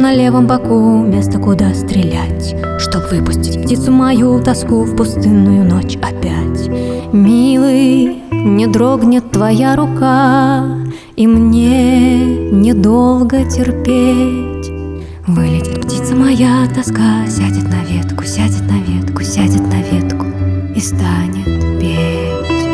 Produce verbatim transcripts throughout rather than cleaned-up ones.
на левом боку место, куда стрелять, чтоб выпустить птицу мою тоску в пустынную ночь опять. Милый, не дрогнет твоя рука, и мне недолго терпеть. Вылетит птица моя тоска, сядет на ветку, сядет на ветку, сядет на ветку и станет петь.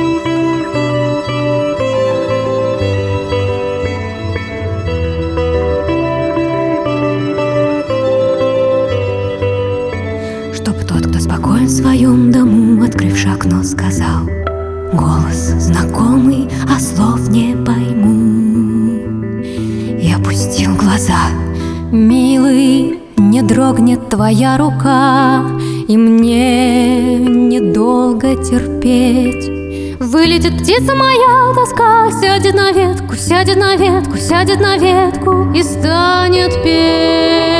Чтоб тот, кто спокоен в своем дому, открывши окно, сказал: голос знакомый, а слов не пойму. И опустил глаза. Милый, не дрогнет твоя рука, и мне недолго терпеть. Вылетит птица моя тоска, сядет на ветку, сядет на ветку, сядет на ветку и станет петь.